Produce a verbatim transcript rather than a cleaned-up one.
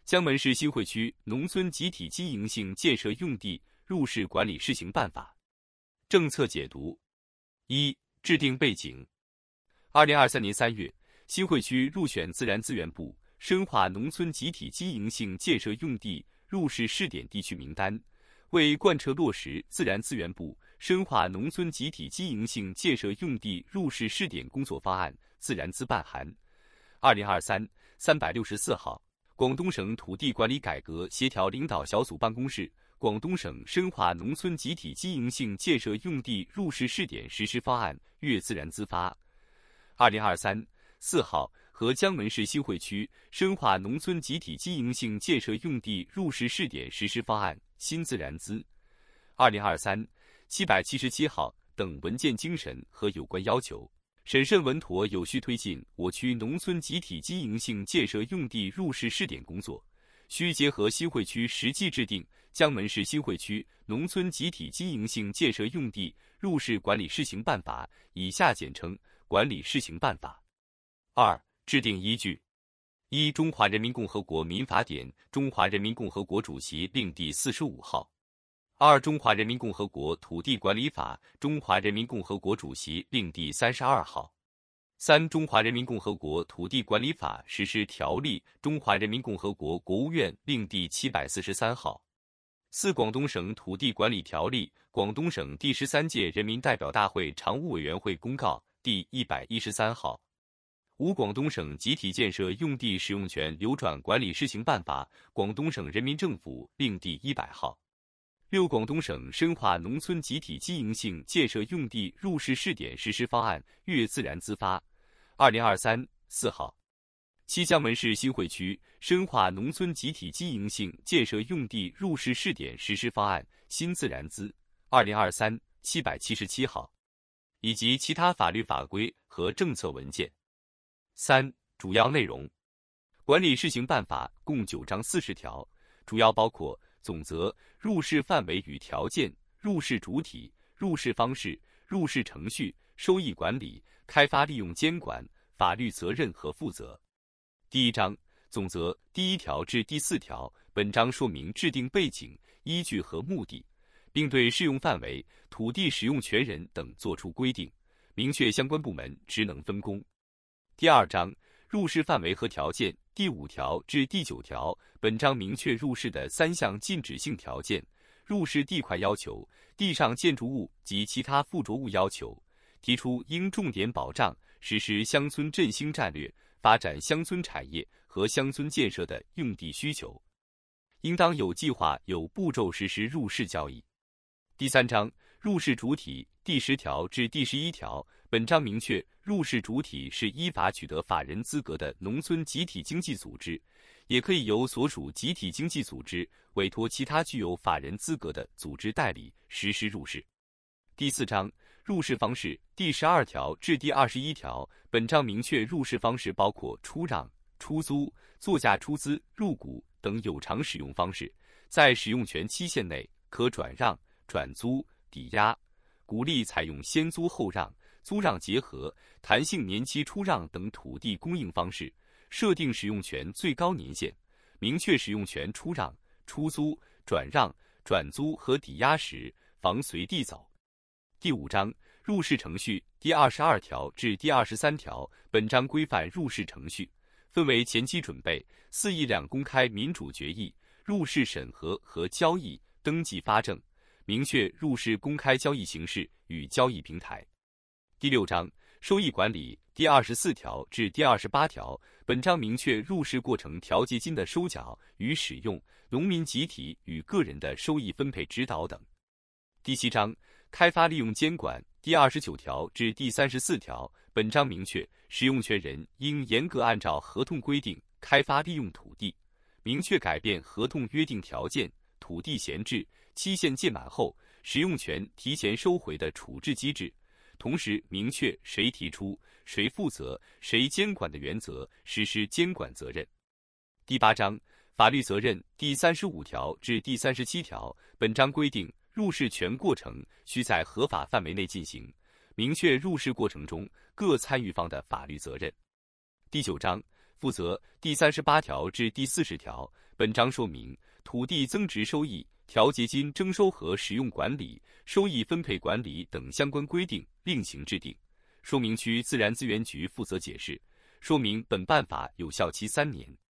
江门市新会区农村集体经营性建设用地入市管理试行办法政策解读。一、制定背景。二零二三年三月，新会区入选自然资源部深化农村集体经营性建设用地入市试点地区名单，为贯彻落实自然资源部深化农村集体经营性建设用地入市试点工作方案自然资办函二零二三三百六十四号，广东省土地管理改革协调领导小组办公室广东省深化农村集体经营性建设用地入市试点实施方案阅自然资发二零二三四号和江门市新会区深化农村集体经营性建设用地入市试点实施方案新自然资二零二三七百七十七号等文件精神和有关要求，审慎稳妥有序推进我区农村集体经营性建设用地入市试点工作，需结合新会区实际制定江门市新会区农村集体经营性建设用地入市管理试行办法（以下简称管理试行办法）。二、制定依据。一、中华人民共和国民法典、中华人民共和国主席令第四十五号。二、中华人民共和国土地管理法、中华人民共和国主席令第三十二号。三、中华人民共和国土地管理法实施条例、中华人民共和国国务院令第七百四十三号。四、广东省土地管理条例、广东省第十三届人民代表大会常务委员会公告第一百一十三号。五、广东省集体建设用地使用权流转管理试行办法，广东省人民政府令第一百号。六、广东省深化农村集体经营性建设用地入市试点实施方案阅自然资发二零二三四号。七、江门市新会区深化农村集体经营性建设用地入市试点实施方案新自然资二零二三七百七十七号，以及其他法律法规和政策文件。三、主要内容。管理试行办法共九章四十条，主要包括总则、入市范围与条件、入市主体、入市方式、入市程序、收益管理、开发利用监管、法律责任和负责。第一章总则第一条至第四条，本章说明制定背景、依据和目的，并对适用范围、土地使用权人等作出规定，明确相关部门职能分工。第二章入市范围和条件第五条至第九条，本章明确入市的三项禁止性条件、入市地块要求、地上建筑物及其他附着物要求，提出应重点保障实施乡村振兴战略、发展乡村产业和乡村建设的用地需求，应当有计划、有步骤实施入市交易。第三章入市主体第十条至第十一条，本章明确入市主体是依法取得法人资格的农村集体经济组织，也可以由所属集体经济组织委托其他具有法人资格的组织代理实施入市。第四章入市方式第十二条至第二十一条，本章明确入市方式包括出让、出租、作价出资、入股等有偿使用方式，在使用权期限内可转让、转租、抵押，鼓励采用先租后让、租让结合、弹性年期出让等土地供应方式，设定使用权最高年限，明确使用权出让、出租、转让、转租和抵押时防随地走。第五章入市程序第二十二条至第二十三条，本章规范入市程序，分为前期准备、四议两公开民主决议、入市审核和交易、登记发证，明确入市公开交易形式与交易平台。第六章收益管理第二十四条至第二十八条，本章明确入市过程调节金的收缴与使用、农民集体与个人的收益分配指导等。第七章开发利用监管第二十九条至第三十四条，本章明确使用权人应严格按照合同规定开发利用土地，明确改变合同约定条件、土地闲置、期限届满后使用权提前收回的处置机制，同时明确谁提出、谁负责、谁监管的原则，实施监管责任。第八章法律责任第三十五条至第三十七条，本章规定入市全过程需在合法范围内进行，明确入市过程中各参与方的法律责任。第九章附则第三十八条至第四十条。本章说明土地增值收益、调节金征收和使用管理、收益分配管理等相关规定另行制定。说明区自然资源局负责解释，说明本办法有效期三年。